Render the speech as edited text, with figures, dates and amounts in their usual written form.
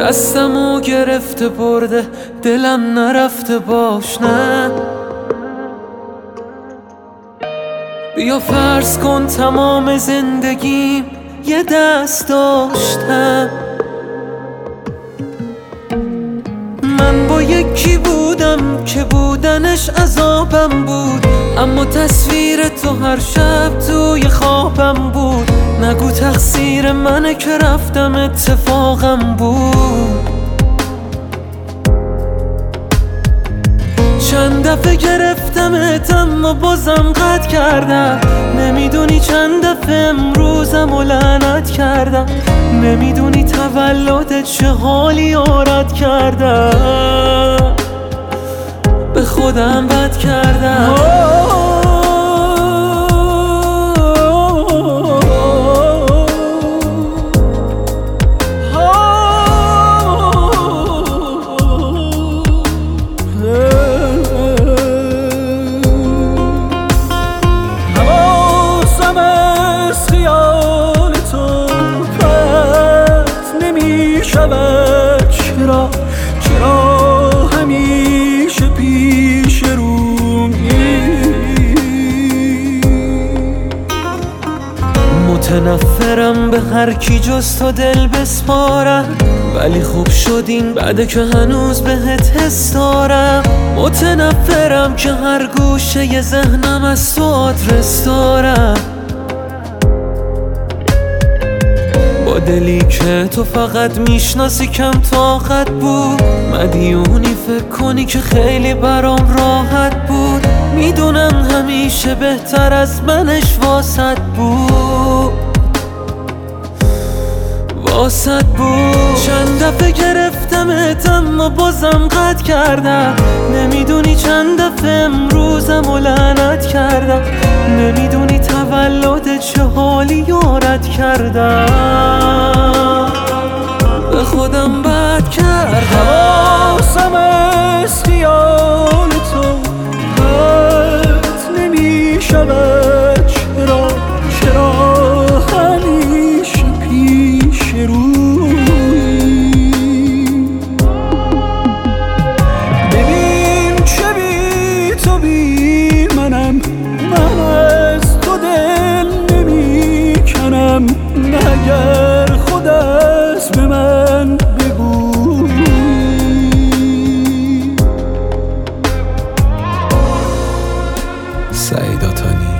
دستمو گرفته برده دلم نرفته باش نه. بیا فرض کن تمام زندگیم یه دست داشتم. من با یکی بودم که بودنش عذابم بود، اما تصویر تو هر شب توی خوابم بود. نگو تقصیر منه که رفتم اتفاقم بود. چند دفعه گرفتمت اما بازم قطع کردم. نمیدونی چند دفعه امروزم لعنت کردم. نمیدونی تولدت چه حالی آرد کردم. به خودم بد کردم. چرا همیشه پیش رومی؟ متنفرم به هر کی جز تو دل بسپارم، ولی خوب شدین بعد که هنوز بهت حس دارم. متنفرم که هر گوشه ی ذهنم از تو آدرس دارم. با دلی که تو فقط میشناسی کم طاقت بود. مدیونی فکر کنی که خیلی برام راحت بود. میدونم همیشه بهتر از منش واسط بود. چند دفعه گرفتمت اما بازم قطع کردم. نمیدونی چند دفعه امروزم لعنت کردم. نمیدونی تولدت چه حالی یارت کردم. به خودم بد کردم. حواسم از خیال تو پرت نمیشود. چرا همیشه پیش روی؟ ببین چه بی تو بی منم. من از تو دل نمی کنم. مگر خود از به من بگو. سعید آتانی.